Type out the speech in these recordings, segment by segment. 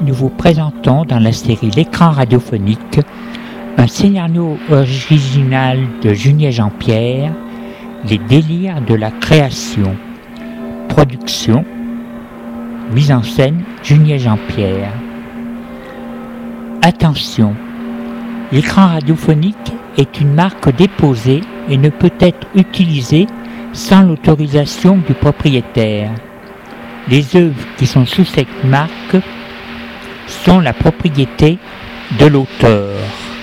nous vous présentons dans la série L'écran radiophonique un scénario original de Junier Jean-Pierre, Les délires de la création. Production, mise en scène Junier Jean-Pierre. Attention, l'écran radiophonique est une marque déposée et ne peut être utilisée sans l'autorisation du propriétaire. Les œuvres qui sont sous cette marque sont la propriété de l'auteur.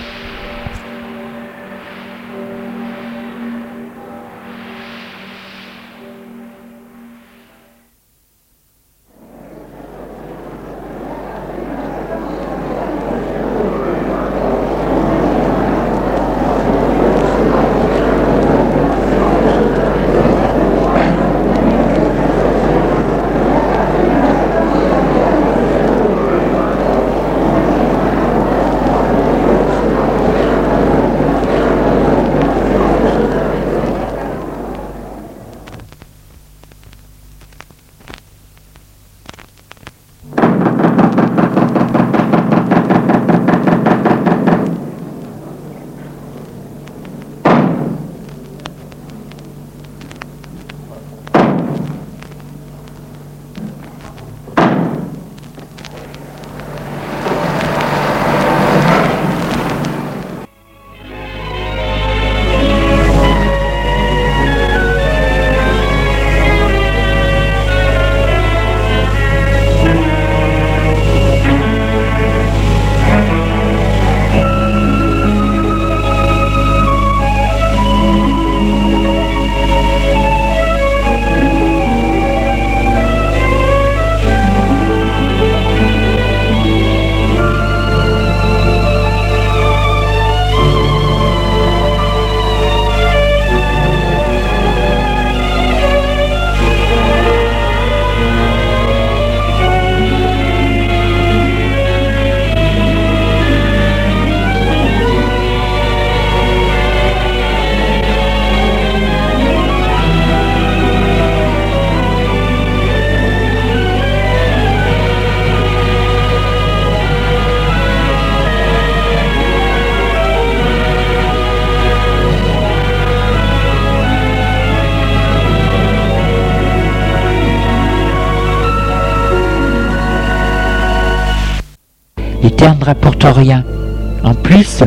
Les terres ne rapportent rien. En plus,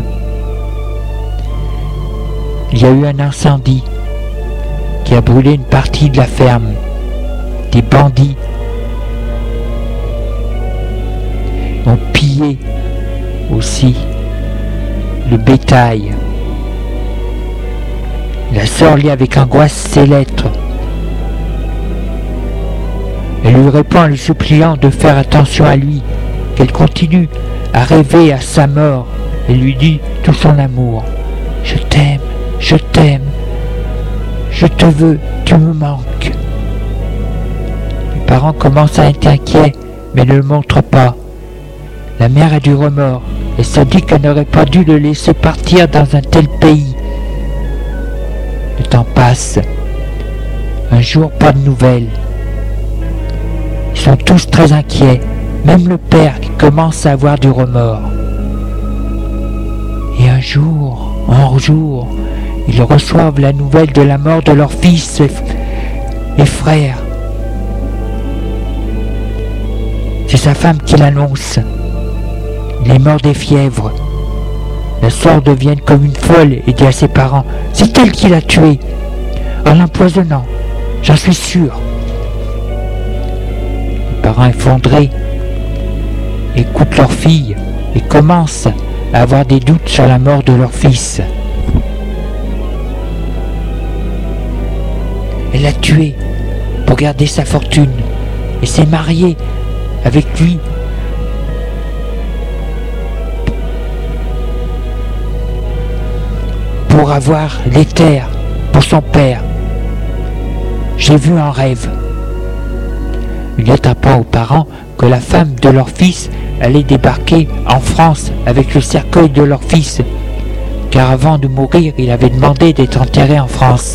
il y a eu un incendie qui a brûlé une partie de la ferme. Des bandits ont pillé aussi le bétail. La sœur lit avec angoisse ses lettres. Elle lui répond en lui suppliant de faire attention à lui, qu'elle continue à rêver à sa mort et lui dit tout son amour. Je t'aime, je t'aime, je te veux, tu me manques. Les parents commencent à être inquiets, mais ne le montrent pas. La mère a du remords et se dit qu'elle n'aurait pas dû le laisser partir dans un tel pays. Le temps passe. Un jour, pas de nouvelles. Ils sont tous très inquiets. Même le père qui commence à avoir du remords. Et un jour, ils reçoivent la nouvelle de la mort de leur fils et frère. C'est sa femme qui l'annonce. Il est mort des fièvres. La sœur devient comme une folle et dit à ses parents, c'est elle qui l'a tué, en l'empoisonnant, j'en suis sûr. Les parents effondrés écoutent leur fille et commencent à avoir des doutes sur la mort de leur fils. Elle l'a tué pour garder sa fortune et s'est mariée avec lui pour avoir les terres pour son père. J'ai vu un rêve. Il apprend aux parents que la femme de leur fils allait débarquer en France avec le cercueil de leur fils, car avant de mourir, il avait demandé d'être enterré en France.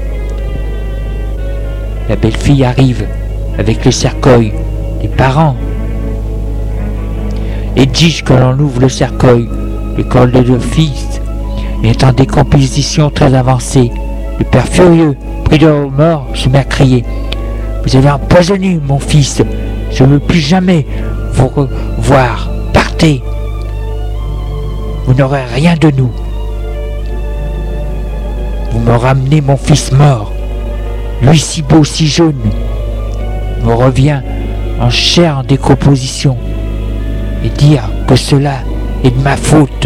La belle-fille arrive avec le cercueil. Les parents exige que l'on ouvre le cercueil. Le corps de leur fils est en décomposition très avancée. Le père furieux, pris de remords, se met à crier. « Vous avez empoisonné mon fils. Je ne veux plus jamais vous revoir. Partez. Vous n'aurez rien de nous. Vous me ramenez mon fils mort. Lui si beau, si jeune, me revient en chair en décomposition. Et dire que cela est de ma faute.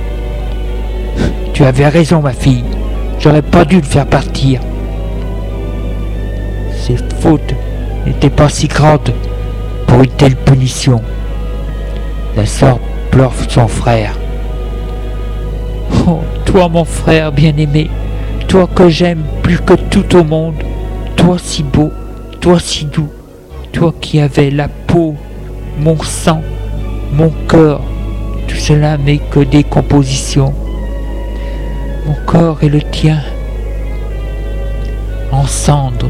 Tu avais raison, ma fille. J'aurais pas dû le faire partir. Ces fautes n'étaient pas si grandes pour une telle punition. La sœur pleure son frère. Oh, toi mon frère bien-aimé, toi que j'aime plus que tout au monde, toi si beau, toi si doux, toi qui avais la peau, mon sang, mon cœur, tout cela n'est que décomposition. Mon corps et le tien en cendres.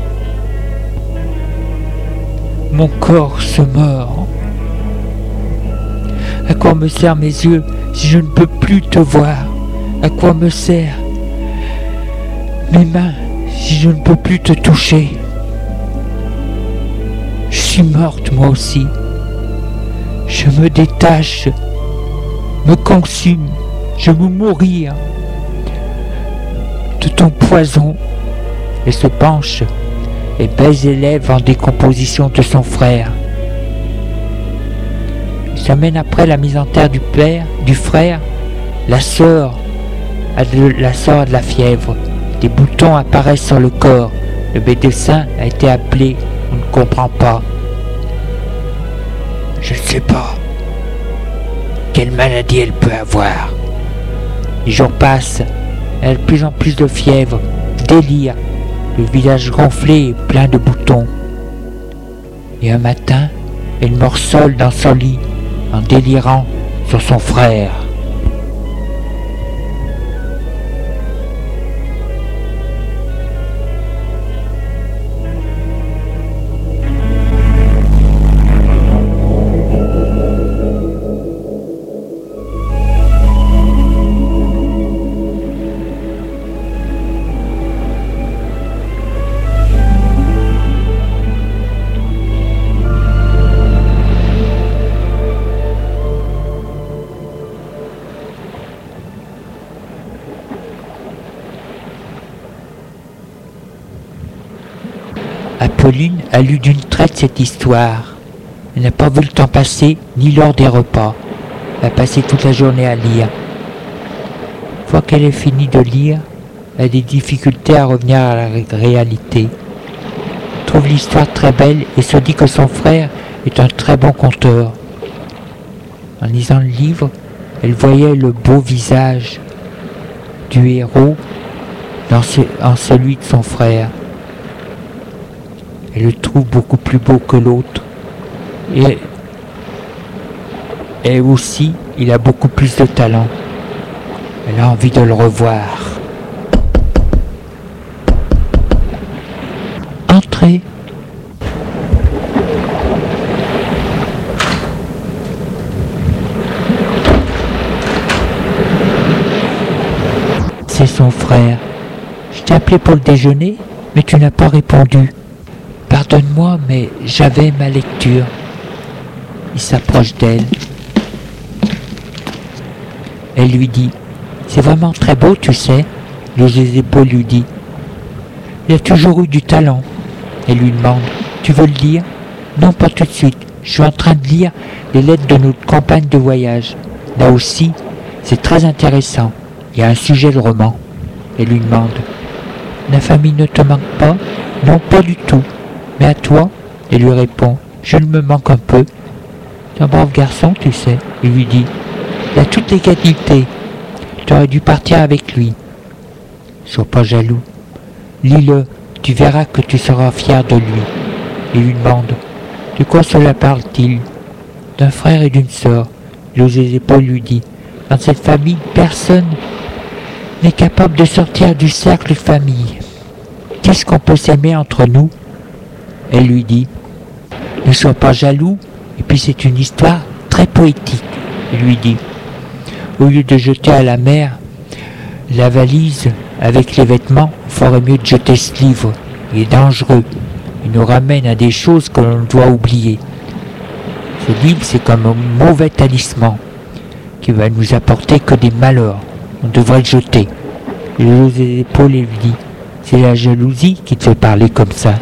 Mon corps se meurt. À quoi me servent mes yeux si je ne peux plus te voir? À quoi me servent mes mains si je ne peux plus te toucher? Je suis morte moi aussi. Je me détache, me consume, je veux mourir de ton poison. Et se penche et baise les lèvres en décomposition de son frère. Il s'amène après la mise en terre du frère, la sœur a de la fièvre. Des boutons apparaissent sur le corps. Le médecin a été appelé, on ne comprend pas. Je ne sais pas quelle maladie elle peut avoir. Les jours passent, elle a de plus en plus de fièvre, délire, le visage gonflé et plein de boutons. Et un matin, elle morcelle dans son lit en délirant sur son frère. Pauline a lu d'une traite cette histoire. Elle n'a pas vu le temps passer, ni lors des repas. Elle a passé toute la journée à lire. Une fois qu'elle est finie de lire, elle a des difficultés à revenir à la réalité. Elle trouve l'histoire très belle et se dit que son frère est un très bon conteur. En lisant le livre, elle voyait le beau visage du héros en celui de son frère. Elle le trouve beaucoup plus beau que l'autre. Et aussi, il a beaucoup plus de talent. Elle a envie de le revoir. Entrez. C'est son frère. Je t'ai appelé pour le déjeuner, mais tu n'as pas répondu. Pardonne-moi, mais j'avais ma lecture. Il s'approche d'elle. Elle lui dit, c'est vraiment très beau, tu sais. Les épaules lui dit, il a toujours eu du talent. Elle lui demande, tu veux le lire? Non, pas tout de suite. Je suis en train de lire les lettres de notre compagne de voyage. Là aussi, c'est très intéressant. Il y a un sujet de roman. Elle lui demande, la famille ne te manque pas? Non, pas du tout. Mais à toi? Elle lui répond, je ne me manque un peu. C'est un brave garçon, tu sais. Il lui dit, il a toutes les qualités. Tu aurais dû partir avec lui. Sois pas jaloux. Lis-le, tu verras que tu seras fier de lui. Il lui demande, de quoi cela parle-t-il? D'un frère et d'une sœur. José Paul lui dit, dans cette famille, personne n'est capable de sortir du cercle de famille. Qu'est-ce qu'on peut s'aimer entre nous? Elle lui dit, ne sois pas jaloux, et puis c'est une histoire très poétique. Il lui dit, au lieu de jeter à la mer la valise avec les vêtements, il ferait mieux de jeter ce livre. Il est dangereux. Il nous ramène à des choses que l'on doit oublier. Ce livre, c'est comme un mauvais talisman qui va nous apporter que des malheurs. On devrait le jeter. Il hausse les épaules et lui dit, c'est la jalousie qui te fait parler comme ça.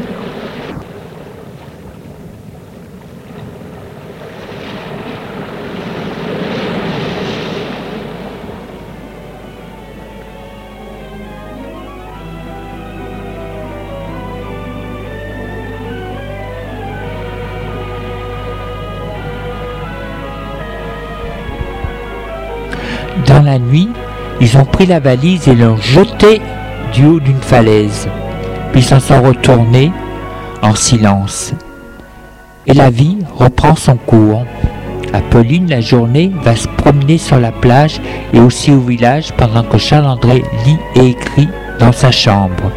Dans la nuit, ils ont pris la valise et l'ont jetée du haut d'une falaise. Puis ils s'en sont retournés en silence. Et la vie reprend son cours. Apolline, la journée, va se promener sur la plage et aussi au village pendant que Charles-André lit et écrit dans sa chambre.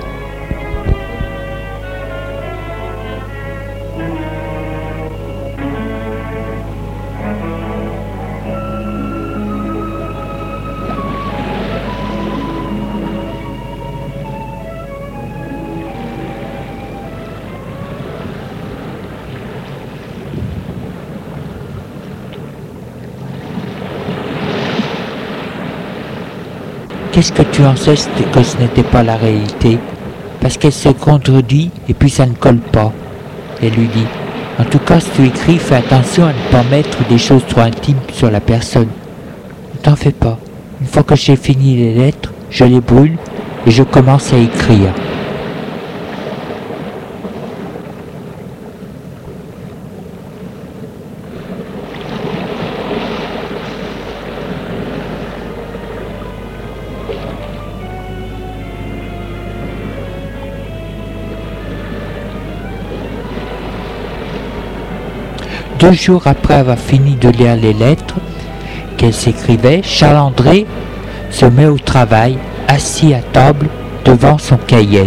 Qu'est-ce que tu en sais que ce n'était pas la réalité? Parce qu'elle se contredit et puis ça ne colle pas. Elle lui dit, en tout cas si tu écris, fais attention à ne pas mettre des choses trop intimes sur la personne. Ne t'en fais pas. Une fois que j'ai fini les lettres, je les brûle et je commence à écrire. Deux jours après avoir fini de lire les lettres qu'elle s'écrivait, Charles-André se met au travail, assis à table devant son cahier.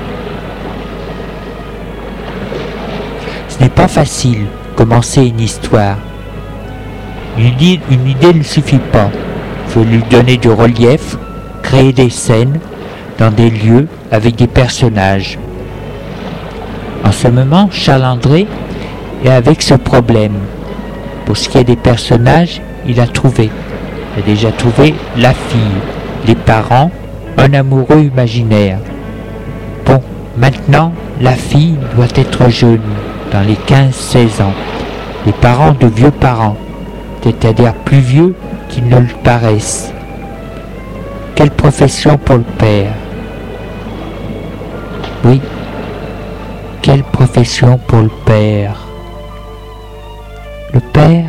Ce n'est pas facile, commencer une histoire. Une idée ne suffit pas. Il faut lui donner du relief, créer des scènes dans des lieux avec des personnages. En ce moment, Charles-André et avec ce problème. Pour ce qui est des personnages, il a trouvé. Il a déjà trouvé la fille, les parents, un amoureux imaginaire. Bon, maintenant, la fille doit être jeune, dans les 15-16 ans. Les parents de vieux parents, c'est-à-dire plus vieux qu'ils ne le paraissent. Quelle profession pour le père? Oui, quelle profession pour le père? Le père,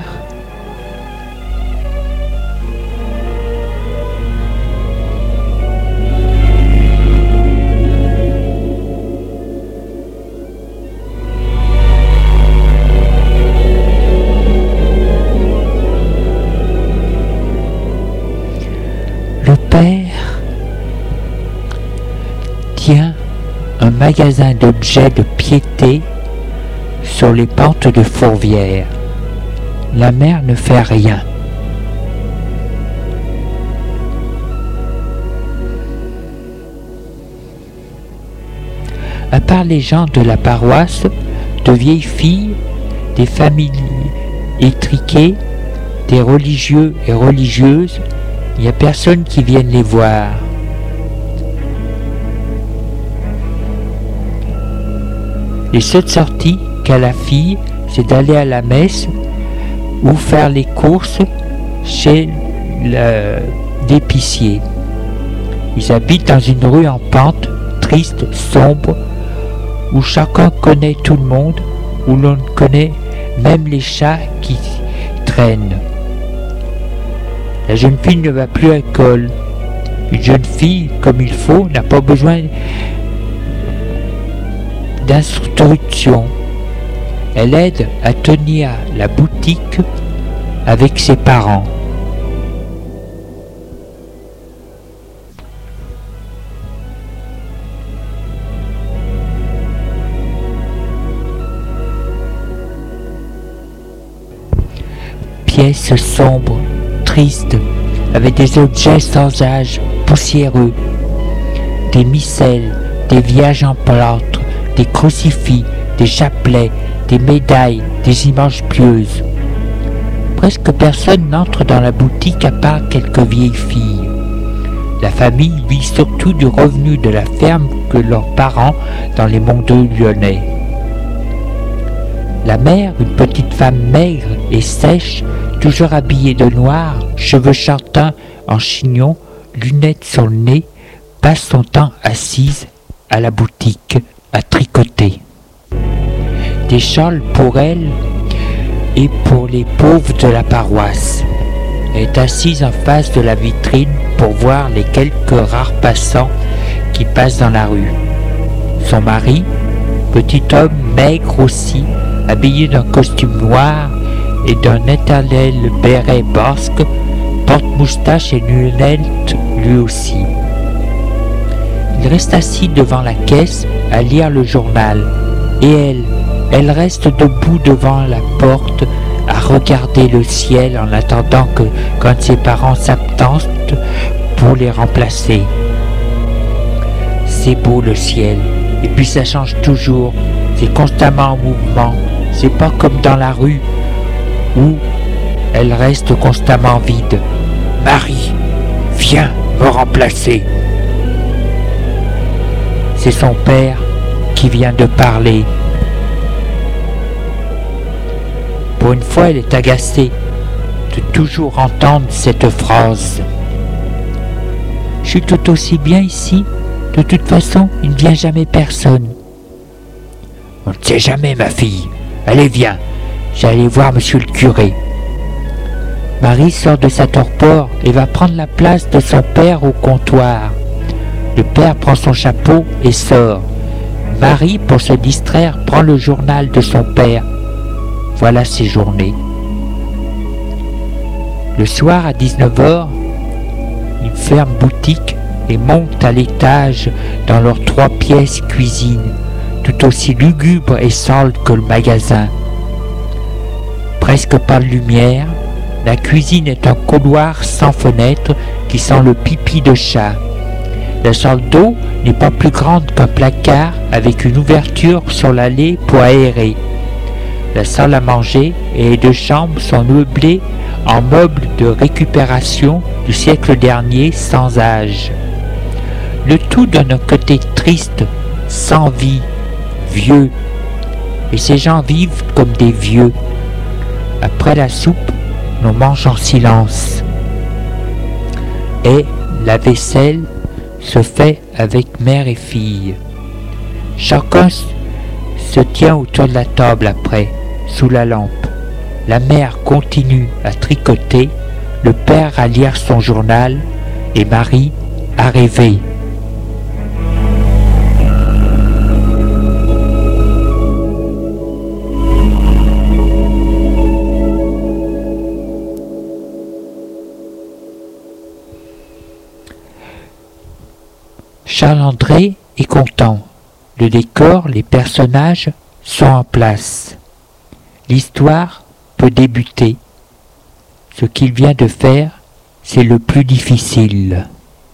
tient un magasin d'objets de piété sur les pentes de Fourvière. La mère ne fait rien. À part les gens de la paroisse, de vieilles filles, des familles étriquées, des religieux et religieuses, il n'y a personne qui vienne les voir. Les seules sorties qu'a la fille, c'est d'aller à la messe ou faire les courses chez l'épicier. Ils habitent dans une rue en pente, triste, sombre, où chacun connaît tout le monde, où l'on connaît même les chats qui traînent. La jeune fille ne va plus à l'école. Une jeune fille, comme il faut, n'a pas besoin d'instruction. Elle aide à tenir la boutique avec ses parents. Pièce sombre triste, avec des objets sans âge, poussiéreux, des missels, des vierges en plâtre, des crucifix, des chapelets, des médailles, des images pieuses. Presque personne n'entre dans la boutique à part quelques vieilles filles. La famille vit surtout du revenu de la ferme que leurs parents dans les monts lyonnais. La mère, une petite femme maigre et sèche, toujours habillée de noir, cheveux châtains en chignon, lunettes sur le nez, passe son temps assise à la boutique à tricoter. Des châles pour elle et pour les pauvres de la paroisse. Elle est assise en face de la vitrine pour voir les quelques rares passants qui passent dans la rue. Son mari, petit homme maigre aussi, habillé d'un costume noir et d'un éternel béret basque, porte-moustache et lunettes lui aussi. Il reste assis devant la caisse à lire le journal, et elle reste debout devant la porte à regarder le ciel en attendant que quand ses parents s'absentent pour les remplacer. C'est beau le ciel, et puis ça change toujours, c'est constamment en mouvement, c'est pas comme dans la rue où elle reste constamment vide. Marie, viens me remplacer. C'est son père qui vient de parler. Pour une fois, elle est agacée de toujours entendre cette phrase. Je suis tout aussi bien ici. De toute façon, il ne vient jamais personne. On ne sait jamais, ma fille. Allez, viens. J'allais voir monsieur le curé. Marie sort de sa torpore et va prendre la place de son père au comptoir. Le père prend son chapeau et sort. Marie, pour se distraire, prend le journal de son père. Voilà ses journées. Le soir à 19h, ils ferment boutique et montent à l'étage dans leurs 3 pièces cuisine, tout aussi lugubre et sale que le magasin. Presque pas de lumière, la cuisine est un couloir sans fenêtre qui sent le pipi de chat. La salle d'eau n'est pas plus grande qu'un placard avec une ouverture sur l'allée pour aérer. La salle à manger et les 2 chambres sont meublées en meubles de récupération du siècle dernier sans âge. Le tout donne un côté triste, sans vie, vieux. Et ces gens vivent comme des vieux. Après la soupe, l'on mange en silence. Et la vaisselle se fait avec mère et fille. Chacun se tient autour de la table après, sous la lampe. La mère continue à tricoter, le père à lire son journal et Marie à rêver. Charles-André est content. Le décor, les personnages sont en place. L'histoire peut débuter. Ce qu'il vient de faire, c'est le plus difficile.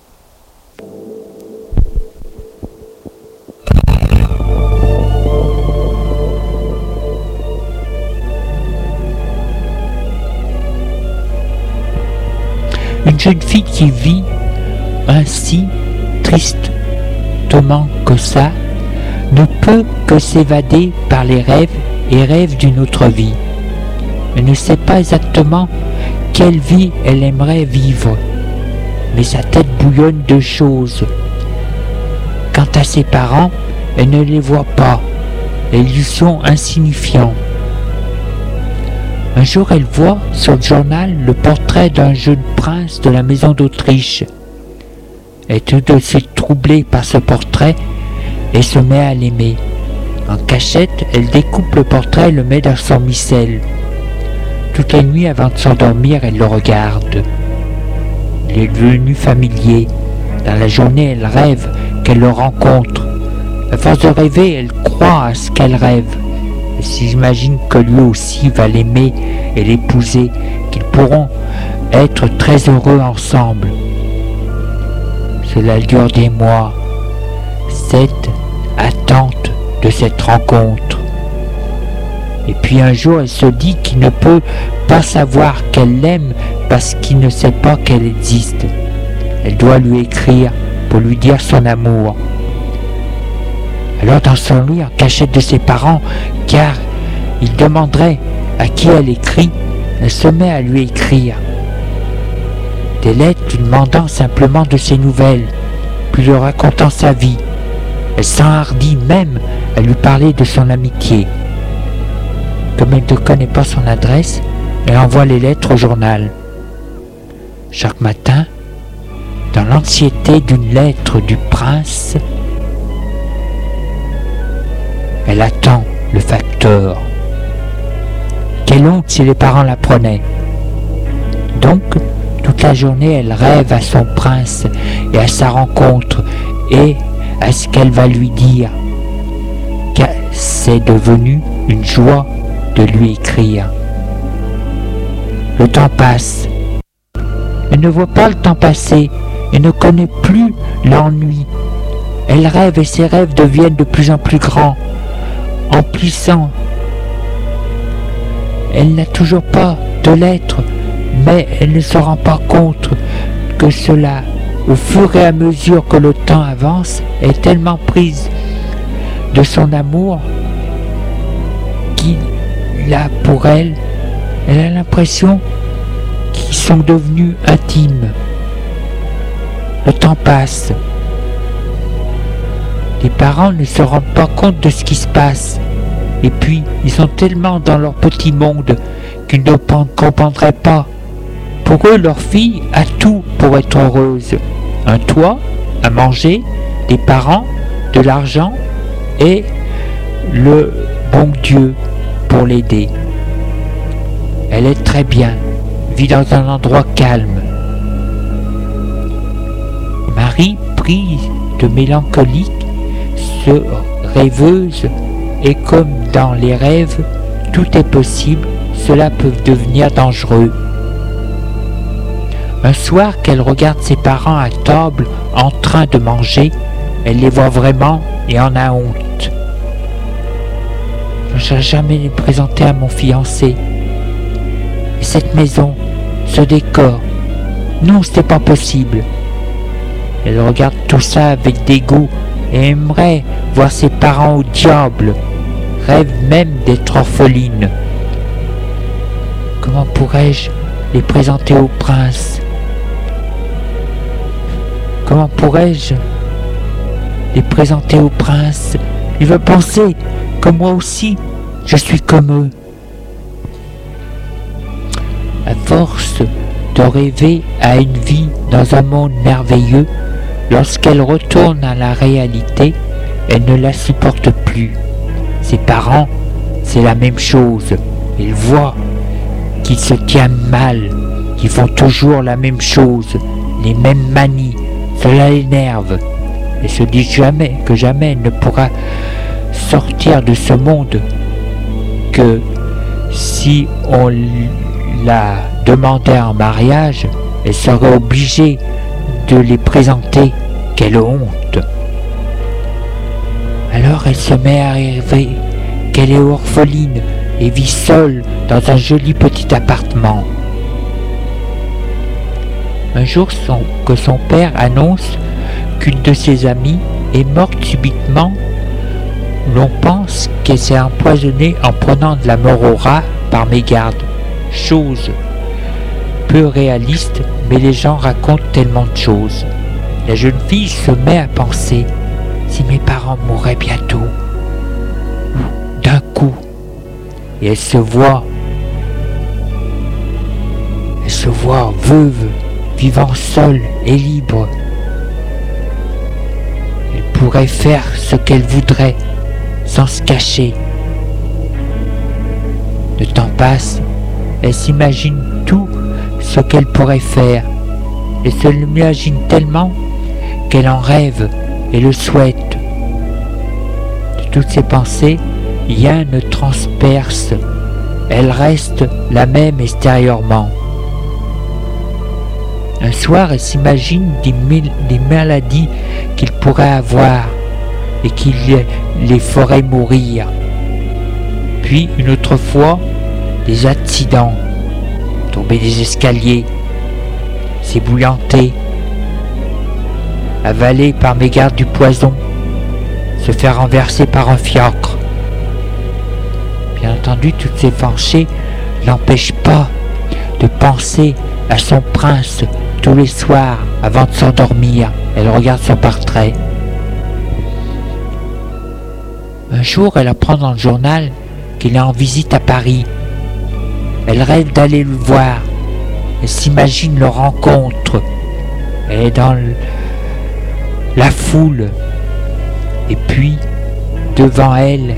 Une jeune fille qui vit ainsi tristement que ça, ne peut que s'évader par les rêves et rêve d'une autre vie. Elle ne sait pas exactement quelle vie elle aimerait vivre, mais sa tête bouillonne de choses. Quant à ses parents, elle ne les voit pas, ils lui sont insignifiants. Un jour, elle voit sur le journal le portrait d'un jeune prince de la maison d'Autriche. Elle est tout aussi troublée par ce portrait et se met à l'aimer. En cachette, elle découpe le portrait et le met dans son missel. Toutes les nuits avant de s'endormir, elle le regarde. Il est devenu familier. Dans la journée, elle rêve qu'elle le rencontre. À force de rêver, elle croit à ce qu'elle rêve. Elle s'imagine que lui aussi va l'aimer et l'épouser, qu'ils pourront être très heureux ensemble. Cela dure des mois, cette attente de cette rencontre. Et puis un jour, elle se dit qu'il ne peut pas savoir qu'elle l'aime parce qu'il ne sait pas qu'elle existe. Elle doit lui écrire pour lui dire son amour. Alors dans son lit, en cachette de ses parents, car il demanderait à qui elle écrit, elle se met à lui écrire des lettres lui demandant simplement de ses nouvelles, puis lui racontant sa vie. Elle s'enhardit même à lui parler de son amitié. Comme elle ne connaît pas son adresse, elle envoie les lettres au journal. Chaque matin, dans l'anxiété d'une lettre du prince, elle attend le facteur. Quelle honte si les parents l'apprenaient. Donc, toute la journée, elle rêve à son prince et à sa rencontre et à ce qu'elle va lui dire. Car c'est devenu une joie de lui écrire. Le temps passe. Elle ne voit pas le temps passer et ne connaît plus l'ennui. Elle rêve et ses rêves deviennent de plus en plus grands, emplissants. Elle n'a toujours pas de lettres, mais elle ne se rend pas compte que cela, au fur et à mesure que le temps avance, est tellement prise de son amour qu'il a pour elle, elle a l'impression qu'ils sont devenus intimes. Le temps passe. Les parents ne se rendent pas compte de ce qui se passe. Et puis, ils sont tellement dans leur petit monde qu'ils ne comprendraient pas. Pour eux, leur fille a tout pour être heureuse. Un toit, à manger, des parents, de l'argent et le bon Dieu pour l'aider. Elle est très bien, vit dans un endroit calme. Marie, prise de mélancolie, rêveuse, et comme dans les rêves, tout est possible, cela peut devenir dangereux. Un soir qu'elle regarde ses parents à table en train de manger, elle les voit vraiment et en a honte. Je n'ai jamais les présenter à mon fiancé. Et cette maison, ce décor, non, c'était pas possible. Elle regarde tout ça avec dégoût et aimerait voir ses parents au diable, rêve même d'être orpheline. Comment pourrais-je les présenter au prince? Comment pourrais-je les présenter au prince? Il veut penser que moi aussi, je suis comme eux. À force de rêver à une vie dans un monde merveilleux, lorsqu'elle retourne à la réalité, elle ne la supporte plus. Ses parents, c'est la même chose. Ils voient qu'ils se tiennent mal, qu'ils font toujours la même chose, les mêmes manies. Cela l'énerve. Elle se dit jamais elle ne pourra sortir de ce monde, que si on la demandait en mariage, elle serait obligée de les présenter. Quelle honte! Alors elle se met à rêver qu'elle est orpheline et vit seule dans un joli petit appartement. Un jour que son père annonce qu'une de ses amies est morte subitement, l'on pense qu'elle s'est empoisonnée en prenant de la morora par mégarde. Chose peu réaliste, mais les gens racontent tellement de choses. La jeune fille se met à penser: si mes parents mourraient bientôt, d'un coup, et elle se voit veuve, vivant seule et libre. Elle pourrait faire ce qu'elle voudrait, sans se cacher. Le temps passe, elle s'imagine tout ce qu'elle pourrait faire. Elle se l'imagine tellement qu'elle en rêve et le souhaite. De toutes ses pensées, rien ne transperce. Elle reste la même extérieurement. Un soir, elle s'imagine des maladies qu'il pourrait avoir et qui les ferait mourir. Puis, une autre fois, des accidents, tomber des escaliers, s'ébouillanter, avaler par mégarde du poison, se faire renverser par un fiacre. Bien entendu, toutes ces pensées n'empêchent pas de penser à son prince tous les soirs avant de s'endormir. Elle regarde son portrait. Un jour, elle apprend dans le journal qu'il est en visite à Paris. Elle rêve d'aller le voir. Elle s'imagine leur rencontre. Elle est dans la foule. Et puis, devant elle,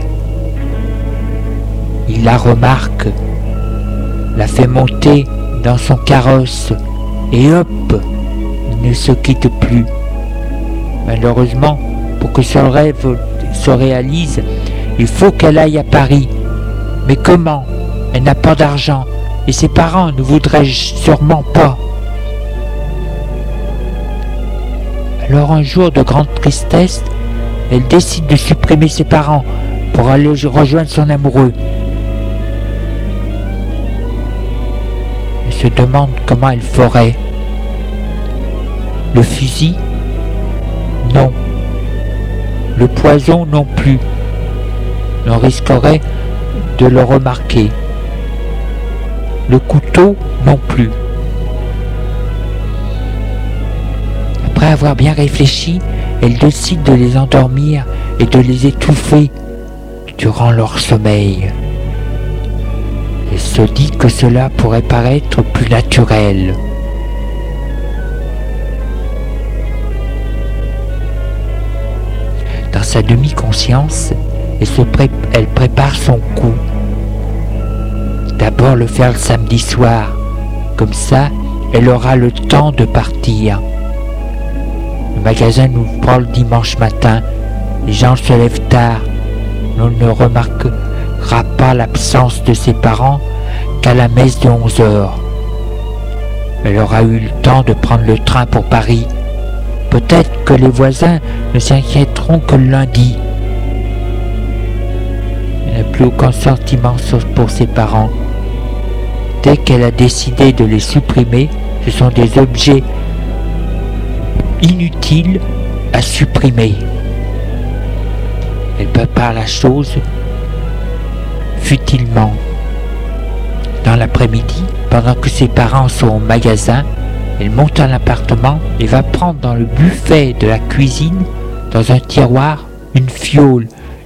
il la remarque, la fait monter dans son carrosse, et hop, il ne se quitte plus. Malheureusement, pour que son rêve se réalise, il faut qu'elle aille à Paris. Mais comment? Elle n'a pas d'argent, et ses parents ne voudraient sûrement pas. Alors un jour de grande tristesse, elle décide de supprimer ses parents pour aller rejoindre son amoureux. Elle se demande comment elle ferait. Le fusil? Non. Le poison non plus. On risquerait de le remarquer. Le couteau non plus. Après avoir bien réfléchi, elle décide de les endormir et de les étouffer durant leur sommeil. Elle se dit que cela pourrait paraître plus naturel. Dans sa demi-conscience, elle prépare son coup. D'abord le faire le samedi soir, comme ça, elle aura le temps de partir. Le magasin n'ouvre le dimanche matin, les gens se lèvent tard. On ne remarquera pas l'absence de ses parents qu'à la messe de 11h. Elle aura eu le temps de prendre le train pour Paris. Peut-être que les voisins ne s'inquiéteront que le lundi. Elle n'a plus aucun sentiment pour ses parents. Dès qu'elle a décidé de les supprimer, ce sont des objets inutiles à supprimer. Elle prépare la chose futilement. Dans l'après-midi, pendant que ses parents sont au magasin, elle monte à l'appartement et va prendre dans le buffet de la cuisine, dans un tiroir, une fiole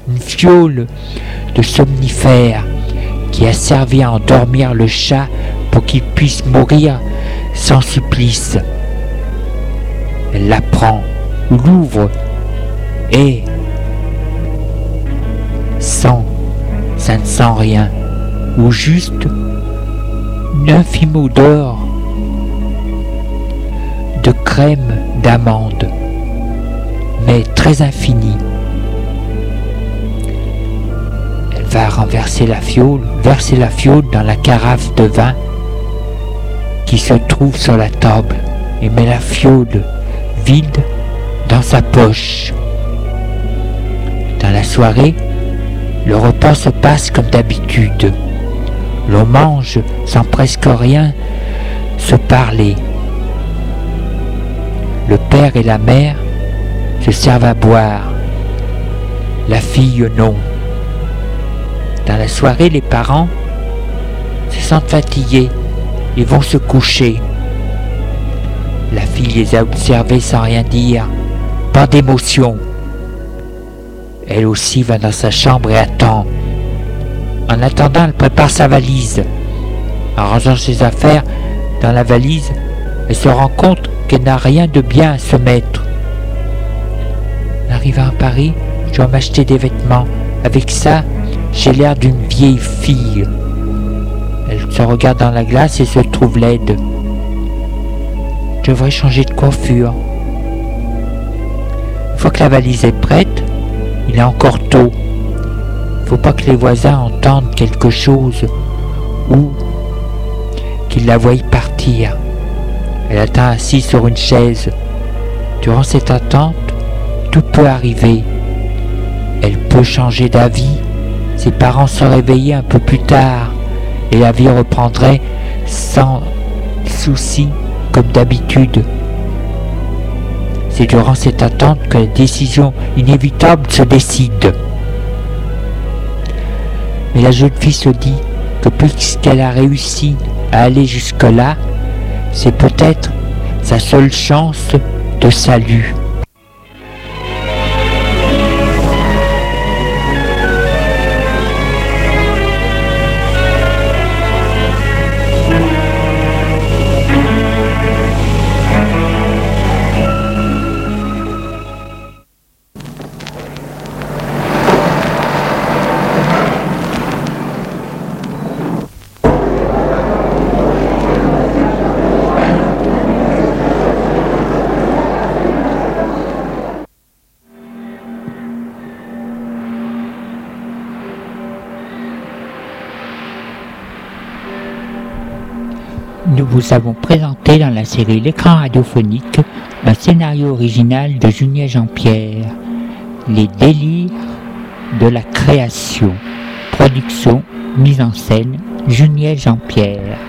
de somnifère qui a servi à endormir le chat pour qu'il puisse mourir sans supplice. Elle la prend, l'ouvre et ça ne sent rien, ou juste une infime odeur de crème d'amande, mais très infinie. Elle va verser la fiole dans la carafe de vin qui se trouve sur la table et met la fiole vide dans sa poche. Dans la soirée, le repas se passe comme d'habitude. L'on mange sans presque rien se parler. Le père et la mère se servent à boire. La fille non. Dans la soirée, les parents se sentent fatigués et vont se coucher. La fille les a observés sans rien dire, pas d'émotion. Elle aussi va dans sa chambre et attend. En attendant, elle prépare sa valise. En rangeant ses affaires dans la valise, elle se rend compte qu'elle n'a rien de bien à se mettre. En arrivant à Paris, je dois m'acheter des vêtements. Avec ça, j'ai l'air d'une vieille fille. Elle se regarde dans la glace et se trouve laide. Je devrais changer de coiffure. Une fois que la valise est prête, il est encore tôt. Il ne faut pas que les voisins entendent quelque chose ou qu'ils la voient partir. Elle attend assise sur une chaise. Durant cette attente, tout peut arriver. Elle peut changer d'avis. Ses parents se réveillaient un peu plus tard et la vie reprendrait sans souci comme d'habitude. C'est durant cette attente que la décision inévitable se décide. Mais la jeune fille se dit que puisqu'elle a réussi à aller jusque-là, c'est peut-être sa seule chance de salut. Nous vous avons présenté dans la série L'écran radiophonique un scénario original de Juniet Jean-Pierre, Les délires de la création. Production, mise en scène, Juniet Jean-Pierre.